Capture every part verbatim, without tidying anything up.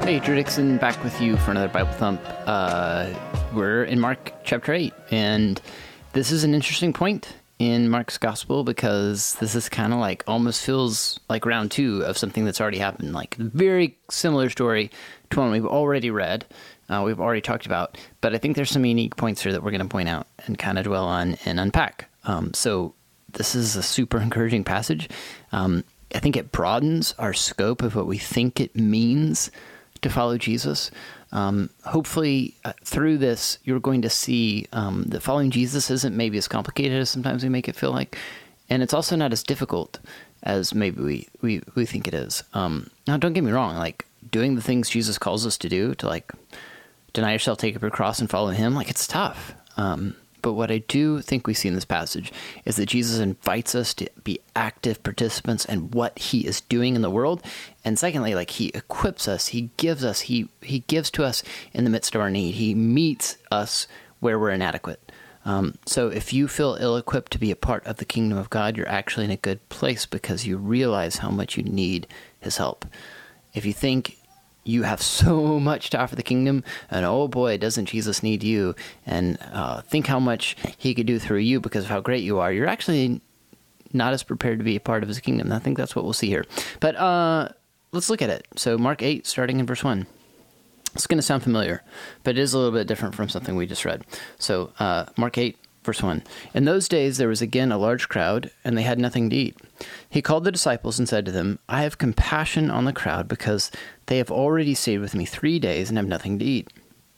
Hey, Drew Dixon back with you for another Bible Thump. Uh, we're in Mark chapter eight, and this is an interesting point in Mark's gospel because this is kind of like, almost feels like round two of something that's already happened. Like, very similar story to one we've already read, uh, we've already talked about, but I think there's some unique points here that we're going to point out and kind of dwell on and unpack. Um, so this is a super encouraging passage. Um, I think it broadens our scope of what we think it means to follow Jesus. Um, hopefully, uh, through this, you're going to see um, that following Jesus isn't maybe as complicated as sometimes we make it feel like, and it's also not as difficult as maybe we, we, we think it is. Um, now, don't get me wrong, like, doing the things Jesus calls us to do, to, like, deny yourself, take up your cross, and follow him, like, it's tough. Um, But what I do think we see in this passage is that Jesus invites us to be active participants in what he is doing in the world. And secondly, like, he equips us, he gives us, he he gives to us in the midst of our need. He meets us where we're inadequate. Um, so if you feel ill-equipped to be a part of the kingdom of God, you're actually in a good place because you realize how much you need his help. If you think you have so much to offer the kingdom, and oh boy, doesn't Jesus need you, and uh, think how much he could do through you because of how great you are, you're actually not as prepared to be a part of his kingdom. I think that's what we'll see here. But uh, let's look at it. So Mark eight, starting in verse one. It's going to sound familiar, but it is a little bit different from something we just read. So uh, Mark eight, verse one. In those days there was again a large crowd, and they had nothing to eat. He called the disciples and said to them, I have compassion on the crowd because they have already stayed with me three days and have nothing to eat.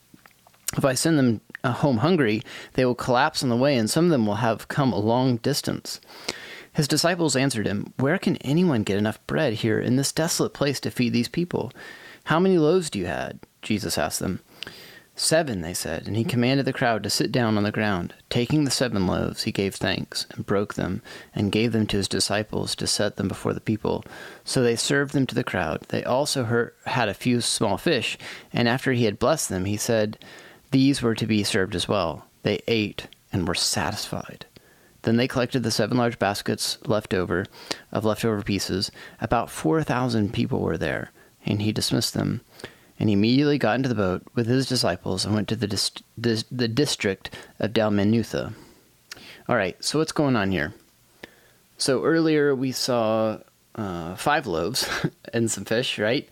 If I send them uh, home hungry, they will collapse on the way, and some of them will have come a long distance. His disciples answered him, Where can anyone get enough bread here in this desolate place to feed these people? How many loaves do you have? Jesus asked them. Seven, they said, and he commanded the crowd to sit down on the ground. Taking the seven loaves, he gave thanks, and broke them, and gave them to his disciples to set them before the people. So they served them to the crowd. They also heard, had a few small fish, and after he had blessed them, he said, These were to be served as well. They ate and were satisfied. Then they collected the seven large baskets left over, of leftover pieces. About four thousand people were there, and he dismissed them. And he immediately got into the boat with his disciples and went to the dis- dis- the district of Dalmanutha. All right, so what's going on here? So earlier we saw uh, five loaves and some fish, right?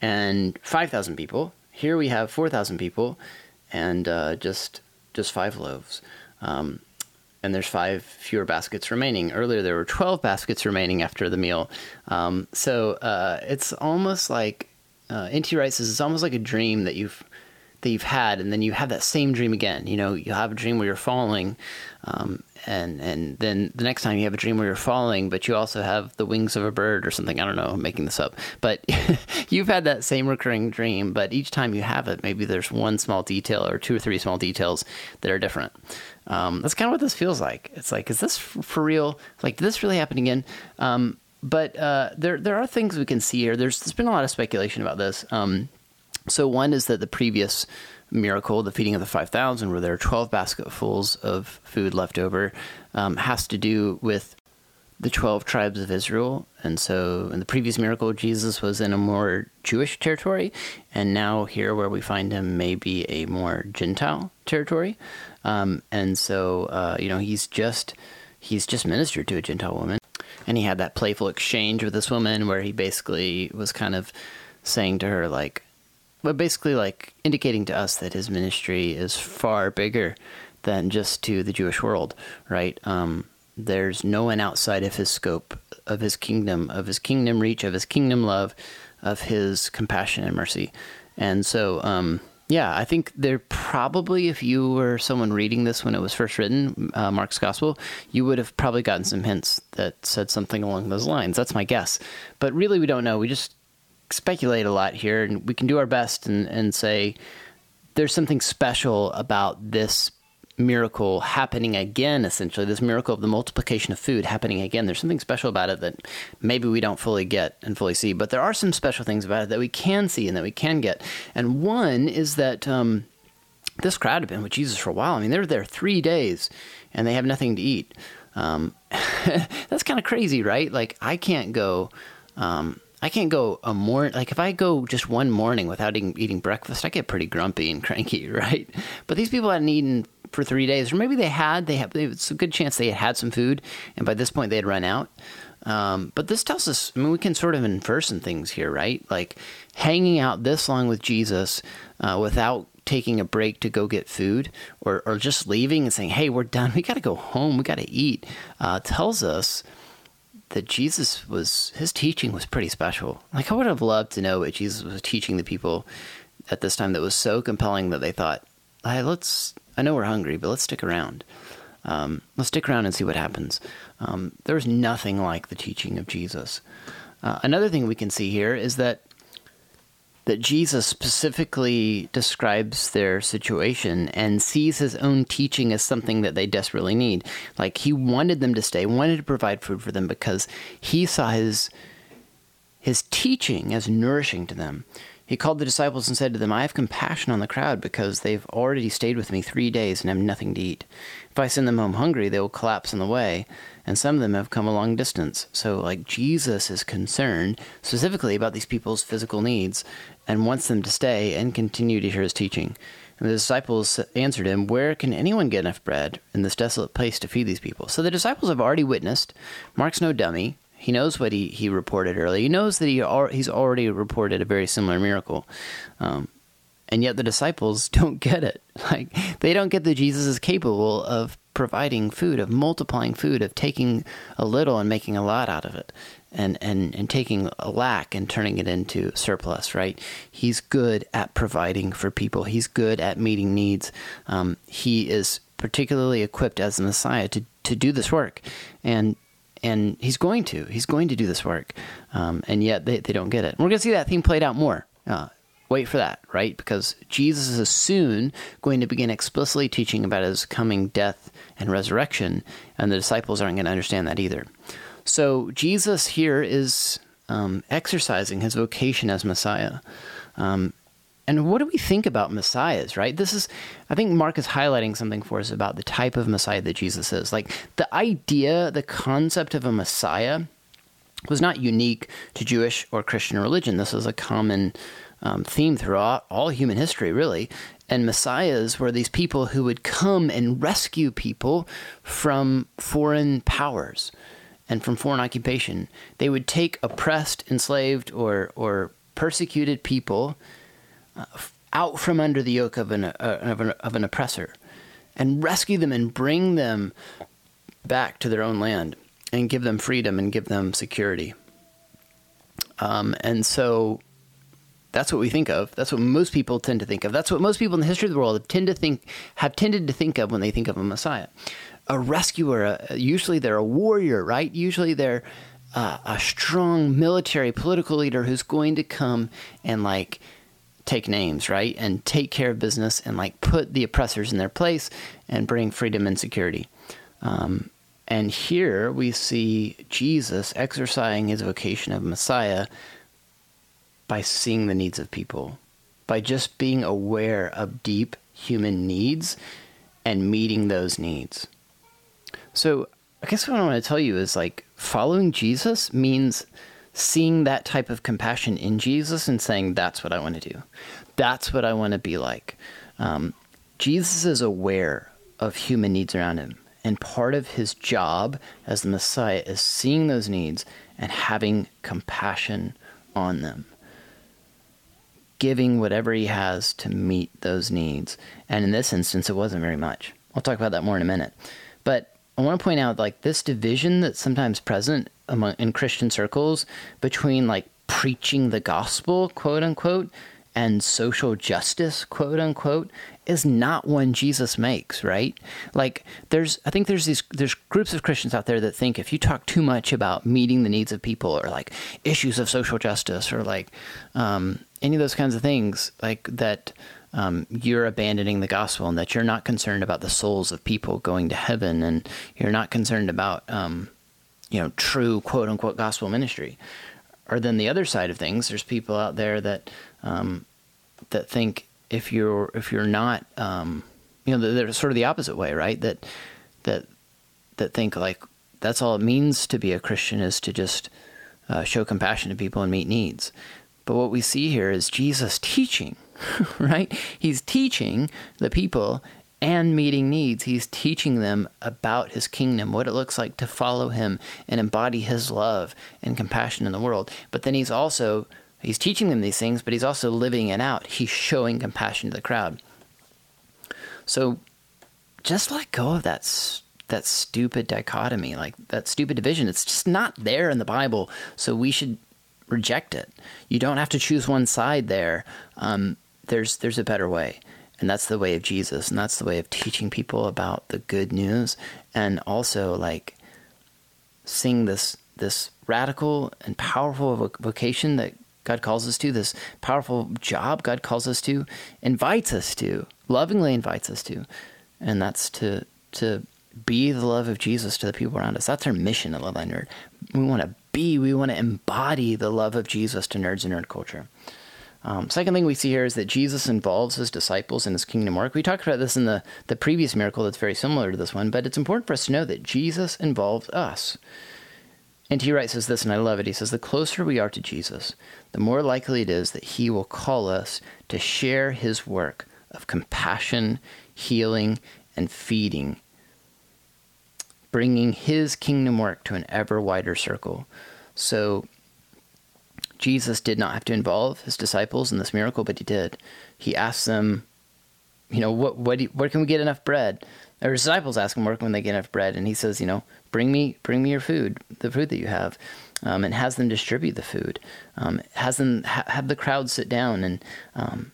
And five thousand people. Here we have four thousand people and uh, just just five loaves. Um, and there's five fewer baskets remaining. Earlier there were twelve baskets remaining after the meal. Um, so uh, it's almost like Uh, N T Wright says it's almost like a dream that you've that you've had, and then you have that same dream again. You know, you have a dream where you're falling, um, and and then the next time you have a dream where you're falling, but you also have the wings of a bird or something. I don't know, I'm making this up. But you've had that same recurring dream, but each time you have it, maybe there's one small detail or two or three small details that are different. Um, that's kind of what this feels like. It's like, is this for real? Like, did this really happen again? Um, But uh, there there are things we can see here. There's, there's been a lot of speculation about this. Um, so one is that the previous miracle, the feeding of the five thousand, where there are twelve basketfuls of food left over, um, has to do with the twelve tribes of Israel. And so in the previous miracle, Jesus was in a more Jewish territory, and now here where we find him may be a more Gentile territory. Um, and so, uh, you know, he's just he's just ministered to a Gentile woman. And he had that playful exchange with this woman where he basically was kind of saying to her, like, but basically like indicating to us that his ministry is far bigger than just to the Jewish world, right? Um, there's no one outside of his scope, of his kingdom, of his kingdom reach, of his kingdom love, of his compassion and mercy. And so, um, yeah, I think there probably, if you were someone reading this when it was first written, uh, Mark's Gospel, you would have probably gotten some hints that said something along those lines. That's my guess. But really, we don't know. We just speculate a lot here, and we can do our best and, and say there's something special about this miracle happening again, essentially, this miracle of the multiplication of food happening again. There's something special about it that maybe we don't fully get and fully see, but there are some special things about it that we can see and that we can get. And one is that um, this crowd had been with Jesus for a while. I mean, they were there three days and they have nothing to eat. Um, that's kind of crazy, right? Like, I can't go, um, I can't go a morning, like if I go just one morning without eating, eating breakfast, I get pretty grumpy and cranky, right? But these people hadn't eaten for three days, or maybe they had, they have, it's a good chance they had had some food, and by this point they had run out. Um, but this tells us, I mean, we can sort of infer some things here, right? Like hanging out this long with Jesus uh, without taking a break to go get food, or, or just leaving and saying, hey, we're done, we got to go home, we got to eat, uh, tells us that Jesus was, his teaching was pretty special. Like I would have loved to know what Jesus was teaching the people at this time that was so compelling that they thought, hey, let's, I know we're hungry, but let's stick around. Um, let's stick around and see what happens. Um, there's nothing like the teaching of Jesus. Uh, another thing we can see here is that that Jesus specifically describes their situation and sees his own teaching as something that they desperately need. Like he wanted them to stay, wanted to provide food for them because he saw his his teaching as nourishing to them. He called the disciples and said to them, I have compassion on the crowd because they've already stayed with me three days and have nothing to eat. If I send them home hungry, they will collapse on the way, and some of them have come a long distance. So, like, Jesus is concerned specifically about these people's physical needs and wants them to stay and continue to hear his teaching. And the disciples answered him, where can anyone get enough bread in this desolate place to feed these people? So the disciples have already witnessed. Mark's no dummy. He knows what he, he reported earlier. He knows that he al- he's already reported a very similar miracle. Um, and yet the disciples don't get it. Like, they don't get that Jesus is capable of providing food, of multiplying food, of taking a little and making a lot out of it, and, and, and taking a lack and turning it into surplus, right? He's good at providing for people. He's good at meeting needs. Um, he is particularly equipped as the Messiah to, to do this work. And And he's going to. He's going to do this work. Um, and yet they, they don't get it. And we're going to see that theme played out more. Uh, wait for that, right? Because Jesus is soon going to begin explicitly teaching about his coming death and resurrection, and the disciples aren't going to understand that either. So Jesus here is um, exercising his vocation as Messiah. Um And what do we think about messiahs, right? This is, I think Mark is highlighting something for us about the type of Messiah that Jesus is. Like the idea, the concept of a Messiah was not unique to Jewish or Christian religion. This is a common um, theme throughout all human history, really. And messiahs were these people who would come and rescue people from foreign powers and from foreign occupation. They would take oppressed, enslaved, or, or persecuted people out from under the yoke of an, uh, of an of an oppressor, and rescue them and bring them back to their own land and give them freedom and give them security. Um, and so that's what we think of. That's what most people tend to think of. That's what most people in the history of the world tend to think have tended to think of when they think of a Messiah, a rescuer. A, usually they're a warrior, right? Usually they're uh, a strong military political leader who's going to come and like take names, right? And take care of business and like put the oppressors in their place and bring freedom and security. Um, and here we see Jesus exercising his vocation of Messiah by seeing the needs of people, by just being aware of deep human needs and meeting those needs. So I guess what I want to tell you is like following Jesus means seeing that type of compassion in Jesus and saying, that's what I want to do. That's what I want to be like. Um, Jesus is aware of human needs around him. And part of his job as the Messiah is seeing those needs and having compassion on them, giving whatever he has to meet those needs. And in this instance, it wasn't very much. I'll talk about that more in a minute. But I want to point out like this division that's sometimes present among in Christian circles between like preaching the gospel, quote unquote, and social justice, quote unquote, is not one Jesus makes, right? Like there's, I think there's these, there's groups of Christians out there that think if you talk too much about meeting the needs of people or like issues of social justice or like um, any of those kinds of things, like that um, you're abandoning the gospel and that you're not concerned about the souls of people going to heaven and you're not concerned about, um, you know, true quote unquote gospel ministry. Or then the other side of things, there's people out there that um, that think if you're if you're not, um, you know, they're sort of the opposite way, right? That that that think like that's all it means to be a Christian is to just uh, show compassion to people and meet needs. But what we see here is Jesus teaching, right? He's teaching the people and meeting needs. He's teaching them about his kingdom, what it looks like to follow him and embody his love and compassion in the world. But then he's also, he's teaching them these things, but he's also living it out. He's showing compassion to the crowd. So just let go of that that stupid dichotomy, like that stupid division. It's just not there in the Bible, so we should reject it. You don't have to choose one side there. Um, there's there's a better way, and that's the way of Jesus, and that's the way of teaching people about the good news, and also like seeing this this radical and powerful vocation that God calls us to, this powerful job God calls us to, invites us to, lovingly invites us to, and that's to to be the love of Jesus to the people around us. That's our mission at Love Thy Nerd. We want to be, we want to embody the love of Jesus to nerds and nerd culture. Um, second thing we see here is that Jesus involves his disciples in his kingdom work. We talked about this in the, the previous miracle that's very similar to this one, but it's important for us to know that Jesus involves us. N T Wright says this, and I love it. He says, the closer we are to Jesus, the more likely it is that he will call us to share his work of compassion, healing, and feeding, bringing his kingdom work to an ever wider circle. So Jesus did not have to involve his disciples in this miracle, but he did. He asked them, you know, what, what, do you, where can we get enough bread? Or his disciples ask him, where can they get enough bread? And he says, you know, bring me, bring me your food, the food that you have, um, and has them distribute the food. Um, has them ha- have the crowd sit down. And um,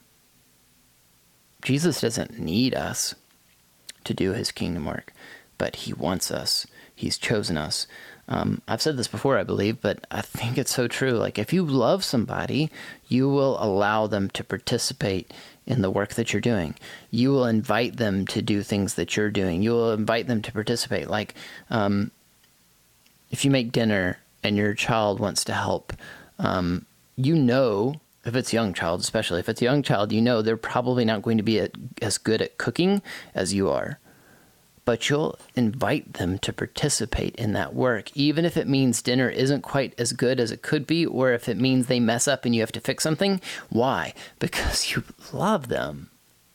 Jesus doesn't need us to do his kingdom work, but he wants us. He's chosen us. Um, I've said this before, I believe, but I think it's so true. Like, if you love somebody, you will allow them to participate in the work that you're doing. You will invite them to do things that you're doing. You will invite them to participate. Like, um, if you make dinner and your child wants to help, um, you know, if it's a young child, especially if it's a young child, you know they're probably not going to be a, as good at cooking as you are. But you'll invite them to participate in that work, even if it means dinner isn't quite as good as it could be, or if it means they mess up and you have to fix something. Why? Because you love them.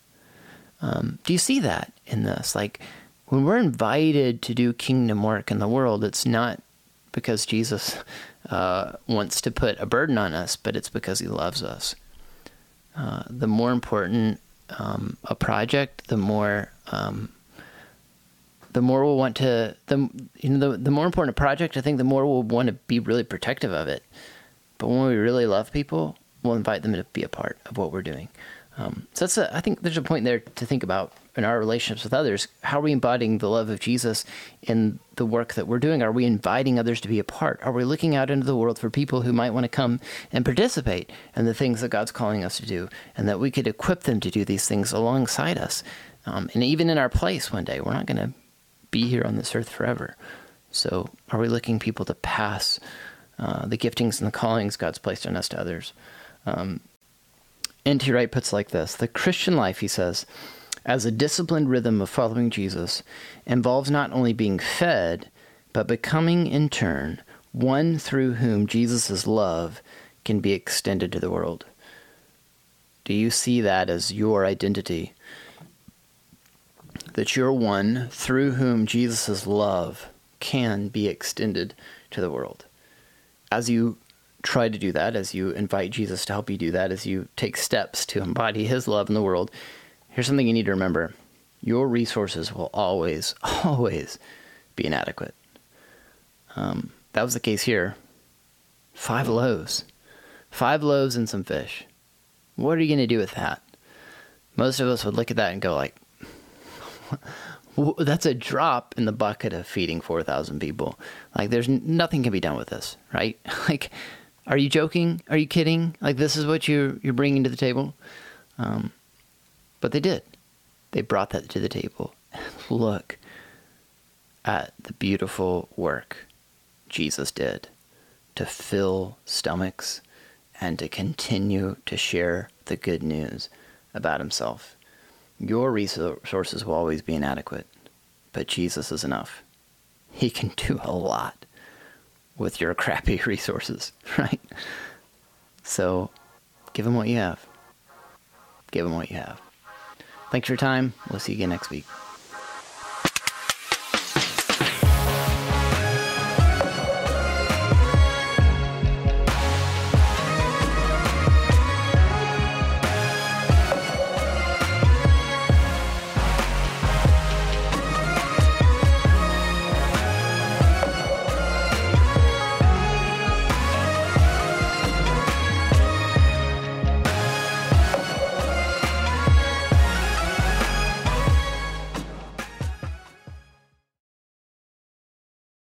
Um, do you see that in this? Like, when we're invited to do kingdom work in the world, it's not because Jesus uh, wants to put a burden on us, but it's because he loves us. Uh, the more important um, a project, the more... Um, the more we'll want to, the you know, the, the more important a project, I think the more we'll want to be really protective of it. But when we really love people, we'll invite them to be a part of what we're doing. Um, so that's a, I think there's a point there to think about in our relationships with others. How are we embodying the love of Jesus in the work that we're doing? Are we inviting others to be a part? Are we looking out into the world for people who might want to come and participate in the things that God's calling us to do, and that we could equip them to do these things alongside us? Um, and even in our place one day, we're not going to be here on this earth forever. So are we looking people to pass uh, the giftings and the callings God's placed on us to others? Um, N T Wright puts it like this: the Christian life, he says, as a disciplined rhythm of following Jesus, involves not only being fed, but becoming in turn one through whom Jesus' love can be extended to the world. Do you see that as your identity? That you're one through whom Jesus' love can be extended to the world. As you try to do that, as you invite Jesus to help you do that, as you take steps to embody his love in the world, here's something you need to remember. Your resources will always, always be inadequate. Um, that was the case here. Five loaves. Five loaves and some fish. What are you going to do with that? Most of us would look at that and go like, that's a drop in the bucket of feeding four thousand people. Like, there's n- nothing can be done with this, right? Like, are you joking? Are you kidding? Like, this is what you're, you're bringing to the table? Um, but they did. They brought that to the table. Look at the beautiful work Jesus did to fill stomachs and to continue to share the good news about himself. Your resources will always be inadequate, but Jesus is enough. He can do a lot with your crappy resources, right? So give them what you have. Give them what you have. Thanks for your time. We'll see you again next week.